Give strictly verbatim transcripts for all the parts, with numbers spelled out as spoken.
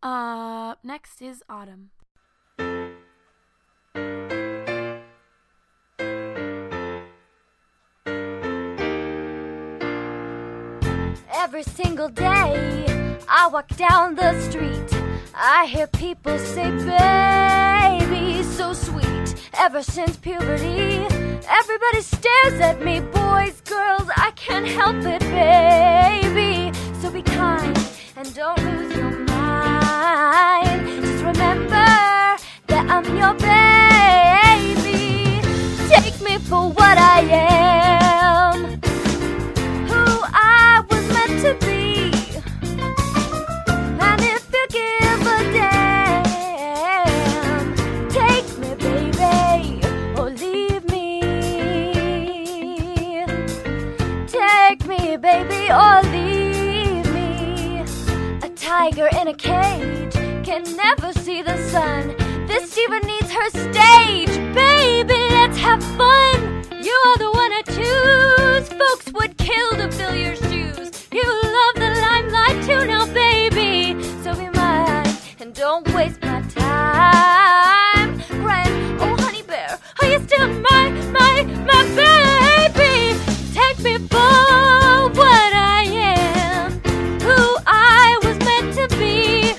Uh, next is Autumn. Every single day I walk down the street, I hear people say, baby, so sweet. Ever since puberty, everybody stares at me. Boys, girls, I can't help it, baby. So be kind and don't lose your mind. Just remember that I'm your baby. Take me for what I am, who I was meant to be. And if you give a damn, take me, baby, or leave me. Take me, baby, or leave me. A tiger in a cage can never see the sun. This diva needs her stage. Baby, let's have fun. You're the one I choose. Folks would kill to fill your shoes. You love the limelight too now, baby. So be mine and don't waste my time crying, oh honey bear, are you still my, my, my baby? Take me for what I am, who I was meant to be.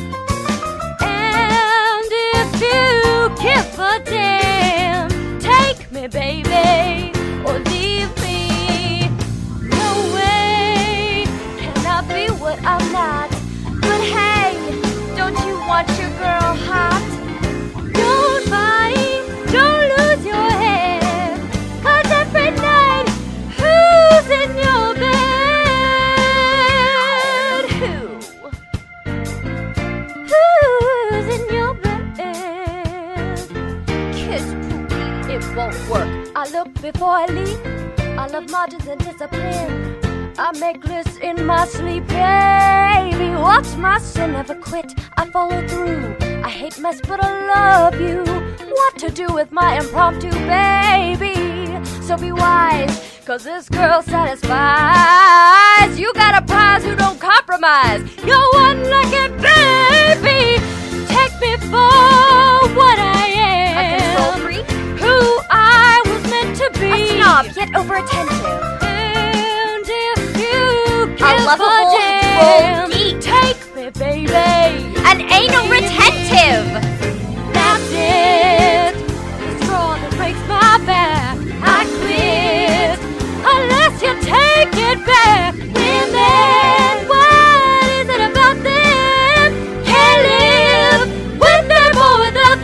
And if you give a damn, take me, baby, or leave me. No way can I be what I'm not. But hey, don't you want your girl hot? Don't fight, don't lose your head. 'Cause every night, who's in your bed? Who? Who's in your bed? Kiss poopy, it won't work. I look before I leap. I love margins and discipline. I make lists in my sleep, baby. Watch my sin, never quit. I follow through. I hate mess, but I love you. What to do with my impromptu baby? So be wise, 'cause this girl satisfies. You got a prize who don't compromise. You're one lucky baby. Take me for what I am. A control freak? Who I was meant to be. A snob, yet over-attentive. And if you give A lovable a damn, roll geek. take me, baby. An anal retentive. That's it. The straw that breaks my back. I quit unless you take it back. Women, what is it about them? Can't live with them or without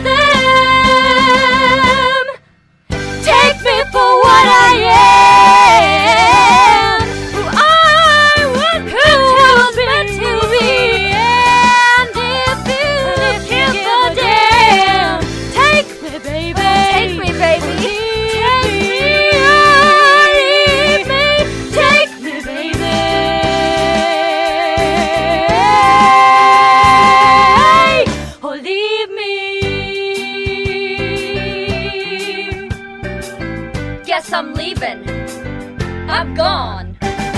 them. Take me for what I am, who I was meant to be. And if you give a damn, take me, baby. Take me, baby. Take me, or leave me. Take me, baby. Or leave me. Guess I'm leaving. I'm gone.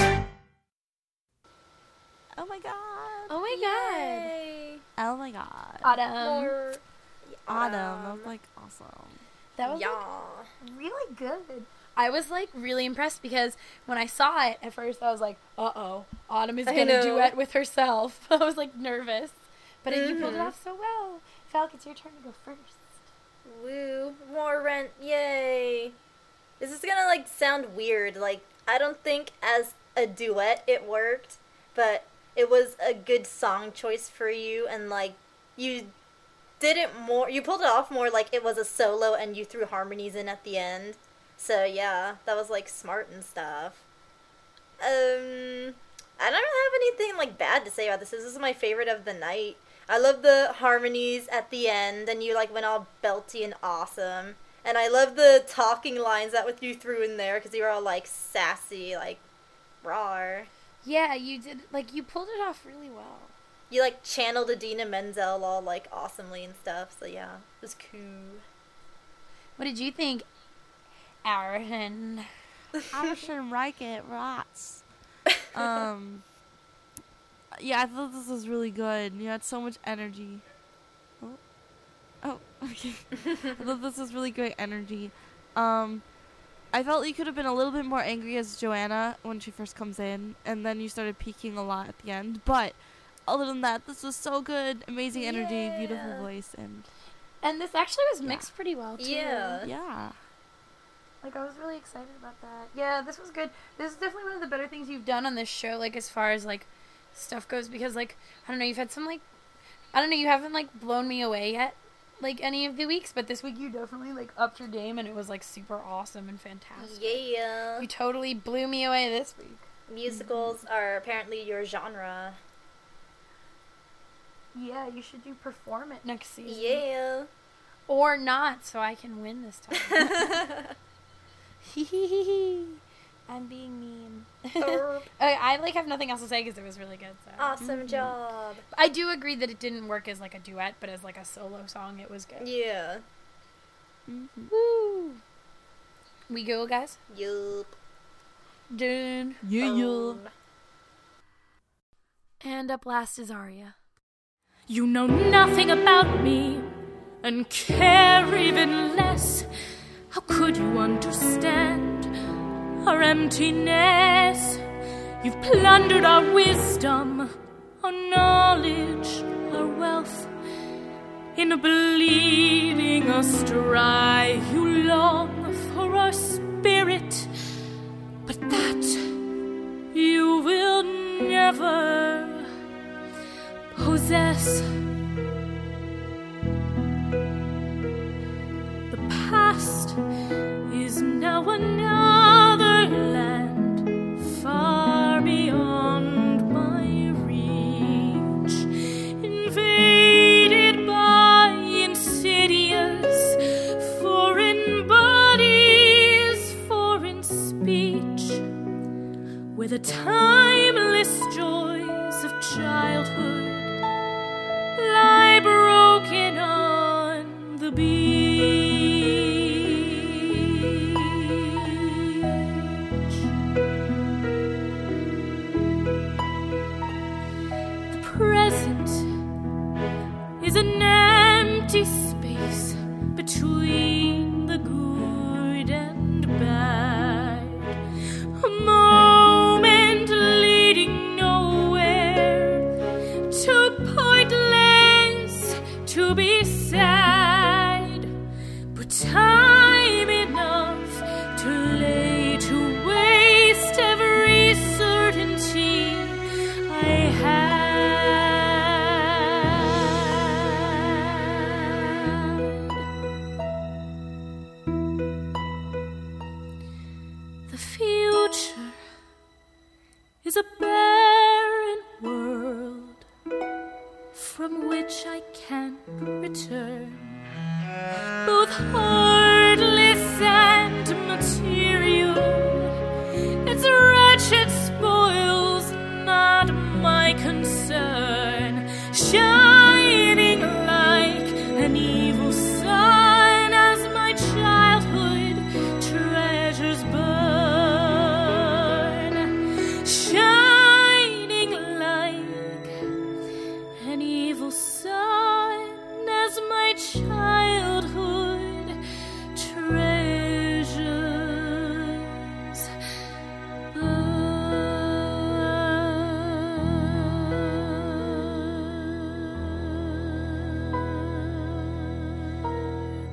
Oh my god. Oh my god. Oh my god. Autumn. More Autumn. That was like awesome. That was like, yeah. really good. I was like really impressed because when I saw it at first, I was like, "Uh-oh, Autumn is I gonna know. duet with herself." I was like nervous, but you pulled it Mhm. off so well. Falk, it's your turn to go first. Woo, more rent, yay. This is gonna, like, sound weird. Like, I don't think as a duet it worked, but it was a good song choice for you, and, like, you did it more, you pulled it off more like it was a solo and you threw harmonies in at the end. So, yeah, that was, like, smart and stuff. Um, I don't have anything, like, bad to say about this. This is my favorite of the night. I love the harmonies at the end, and you, like, went all belty and awesome. And I love the talking lines that you threw in there, because you were all, like, sassy, like, rawr. Yeah, you did, like, you pulled it off really well. You, like, channeled Idina Menzel all, like, awesomely and stuff, so yeah, it was cool. What did you think, Aaron? I should like it, rats. Um, yeah, I thought this was really good. You had so much energy. Oh, oh, okay. I thought this was really great energy. Um, I felt you could have been a little bit more angry as Joanna when she first comes in, and then you started peaking a lot at the end. But other than that, this was so good. Amazing energy, Yeah. beautiful voice, and And this actually was mixed pretty well too. Yeah. yeah. Like, I was really excited about that. Yeah, this was good. This is definitely one of the better things you've done on this show, like, as far as, like, stuff goes. Because, like, I don't know, you've had some, like, I don't know, you haven't, like, blown me away yet, like, any of the weeks. But this week you definitely, like, upped your game, and it was, like, super awesome and fantastic. Yeah. You totally blew me away this week. Musicals are apparently your genre. Yeah, you should do Perform It next season. Yeah. Or not, so I can win this time. I'm being mean. Erp. I, I like have nothing else to say because it was really good. So. Awesome job. I do agree that it didn't work as like a duet, but as like a solo song, it was good. Yeah. Mm-hmm. Woo! We go, guys. Yup. Done. Yeah, yeah. Um, And up last is Aria. You know nothing about me and care even less. How could you understand our emptiness? You've plundered our wisdom, our knowledge, our wealth. In bleeding us dry, you long for our spirit, but that you will never possess. The past is now another land, far beyond my reach, invaded by insidious foreign bodies, foreign speech, where the timeless joys of childhood lie broken on the beach. The present is an empty space between the good and bad. A moment leading nowhere, too pointless to be sad, but time enough to lay to waste every certainty I had. The future is a barren world from which I can't return, both heartless and material. Its wretched spoils not my concern, shining like an evil sun as my childhood treasures burn, shining like an evil sun as my childhood treasures burn.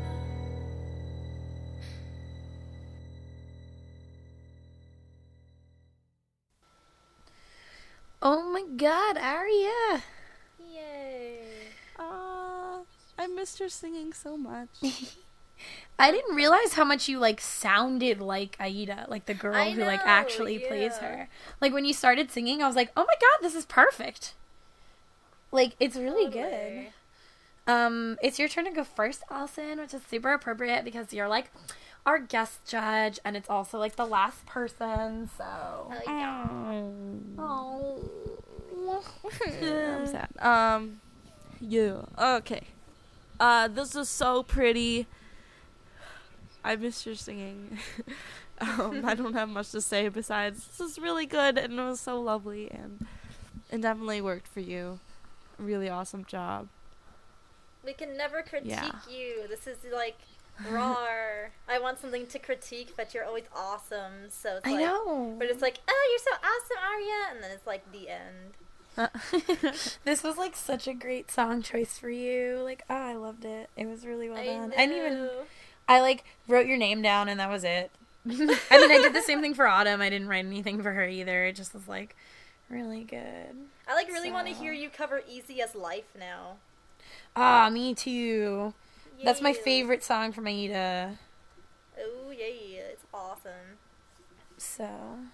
Oh my God, Aria! Yay. Uh, I missed her singing so much. I didn't realize how much you like sounded like Aida, like the girl I who like know, actually plays yeah. her. Like when you started singing, I was like, "Oh my God, this is perfect!" Like it's really good. Totally. Um, it's your turn to go first, Allison, which is super appropriate because you're like our guest judge, and it's also like the last person. So, Oh, yeah. oh, I'm sad. Um, yeah. Okay. Uh, this is so pretty. I missed your singing. um, I don't have much to say besides this is really good and it was so lovely and it definitely worked for you. Really awesome job. We can never critique Yeah. you. This is like rawr. I want something to critique, but you're always awesome. So it's I like know. we're just like, oh, you're so awesome, Arya, and then it's like the end. This was like such a great song choice for you. Like, oh, I loved it. It was really well I done. know. I didn't even. I like wrote your name down and that was it. I mean, I did the same thing for Autumn. I didn't write anything for her either. It just was like really good. I like really want to So- hear you cover "Easy as Life" now. Ah, me too. That's my Yeah. favorite song from Aida. Oh yeah, it's awesome. So,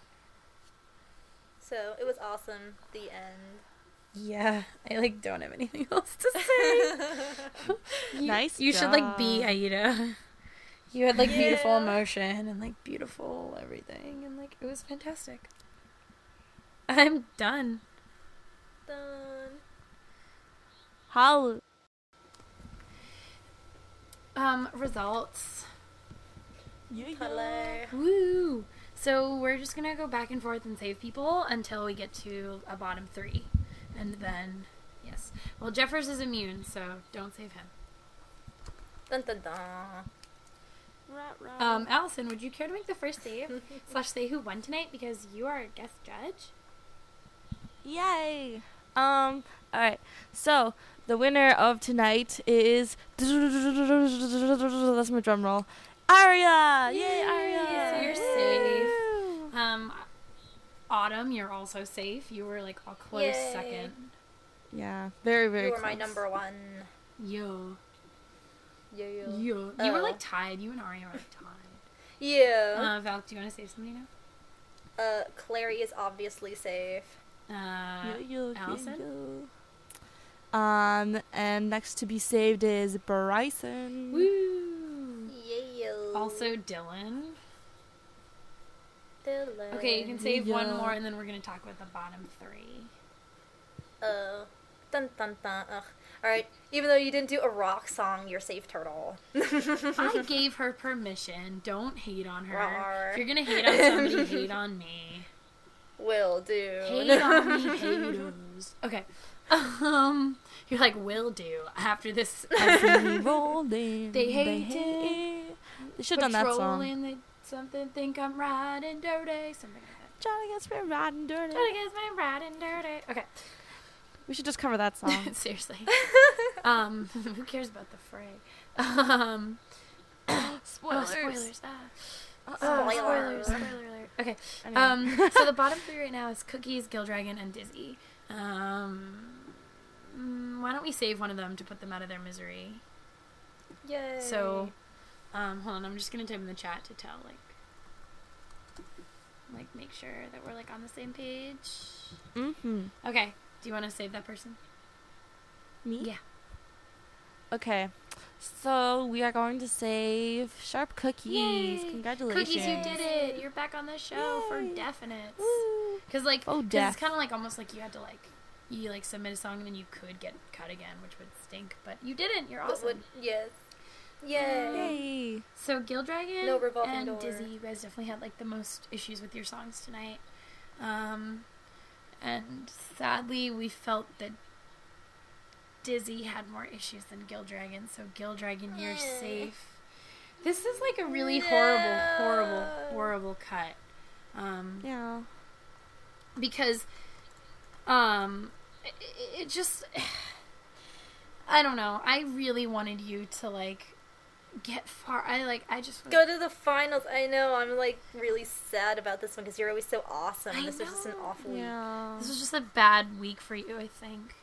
So it was awesome. The end. yeah, I like don't have anything else to say. You- Nice You should like be job. Aida. You had like beautiful Yeah. emotion and like beautiful everything and like it was fantastic. I'm done. Done. Holla. Um, results. Hello. Woo! So we're just gonna go back and forth and save people until we get to a bottom three. And then, yes. Well, Jeffers is immune, so don't save him. Dun dun dun. Um, Allison, would you care to make the first save? slash say who won tonight because you are a guest judge? Yay! Um, alright. So, the winner of tonight is. That's my drum roll. Arya! Yay, Arya! So you're safe. Um, Autumn, you're also safe. You were like a close Yay. second. Yeah, very, very You were close. my number one. Yo. Yo yo. Yo. You Oh. were like tied. You and Arya were like tied. Yeah. Uh, Val, do you want to say something now? Uh, Clary is obviously safe. Uh, Yo, yo, yo, Allison? yo. Um, and next to be saved is Bryson. Woo! Yeah. Also Dylan. Dylan. Okay, you can save one Yeah. more and then we're going to talk about the bottom three. Uh, dun dun dun. Ugh. All right. Even though you didn't do a rock song, you're safe, Turtle. I gave her permission. Don't hate on her. Rawr. If you're going to hate on somebody, hate on me. Will do. Hate on me, haters. Okay. Um, you're like, will do. After this, Rolling. They hate it. They should have done that song. patrolling, they something think I'm riding dirty. Something like that. Johnny gets me riding dirty. Try to get me riding dirty. Okay. We should just cover that song. Seriously. um, who cares about the fray? Um, Spoilers. Oh, spoilers. Ah. Uh, Oh, Spoiler. spoilers. Spoiler alert. Okay. Anyway. Um, so the bottom three right now is Cookies, Gildragon, and Dizzy. Um, mm, why don't we save one of them to put them out of their misery? Yay. So, um, hold on. I'm just gonna type in the chat to tell, like, like make sure that we're like on the same page. Mm-hmm. Okay. Do you want to save that person? Me? Yeah. Okay. So we are going to save Sharp Cookies. Yay. Congratulations. Cookies, you did it. You're back on the show for Yay. definite. Woo. Because like, Oh, cause def. it's kind of like almost like you had to like, you like submit a song and then you could get cut again, which would stink. But you didn't. You're What awesome. would, yes. Yay. Yay. So Gildragon No revolving and door. Dizzy, you guys definitely had like the most issues with your songs tonight. Um, and sadly, we felt that Dizzy had more issues than Gildragon. So Gildragon, you're Eh. safe. This is like a really horrible, No. horrible, horrible cut. Um, Yeah. because um it, it just I don't know. I really wanted you to like get far. I like I just Go to the finals. I know. I'm like really sad about this one because you're always so awesome. I this was just an know. awful week. Yeah. This was just a bad week for you, I think.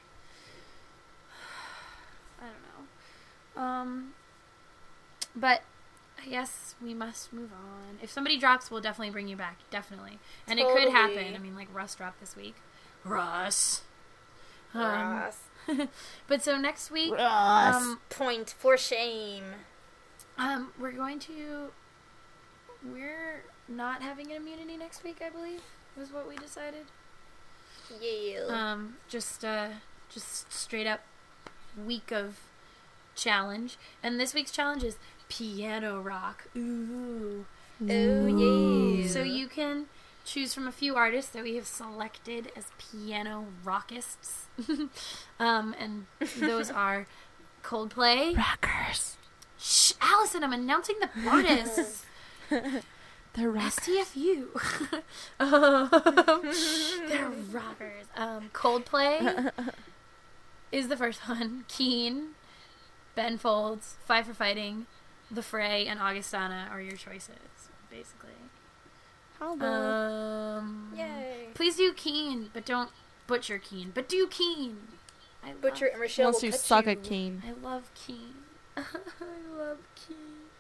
I don't know. Um but I guess we must move on. If somebody drops, we'll definitely bring you back. Definitely. And it could Totally. happen. I mean, like Russ dropped this week. Russ. Um, Ross. but so next week, Russ. um, Point for shame. um, we're going to. We're not having an immunity next week, I believe, was what we decided. Yeah. Um, just uh, just straight up week of challenge, and this week's challenge is piano rock. Ooh. Oh yeah. So you can choose from a few artists that we have selected as piano rockists. um, and those are Coldplay. Rockers. Shh, Allison, I'm announcing the artists. They're rockers. S T F U. um, they're rockers. Um, Coldplay is the first one. Keen, Ben Folds, Five for Fighting, The Fray, and Augustana are your choices, basically. How about Um, Yay. Please do Keen, but don't butcher Keen. But do Keen. I Butcher love, and Rochelle unless will you cut suck you. at Keen? I love Keen. I love Keen.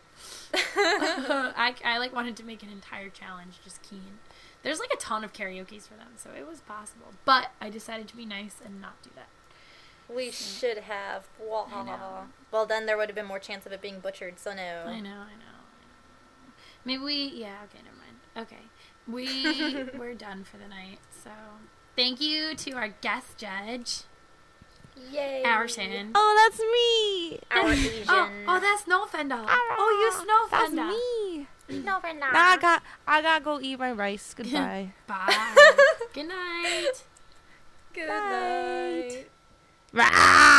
I, I like wanted to make an entire challenge just Keen. There's like a ton of karaoke's for them, so it was possible. But I decided to be nice and not do that. We should have. Wah. I know. Well, then there would have been more chance of it being butchered, so no. I know, I know. I know. Maybe we, yeah, okay, never mind. Okay. We, we're done for the night, so thank you to our guest judge, Yay. Arson. Oh, that's me. Our Asian. Oh, oh, that's Snowfender. Oh, you That's Snowfender. me. No, we're not. Now I got, I gotta go eat my rice. Goodbye. Bye. Good night. Good Night. night. Rah!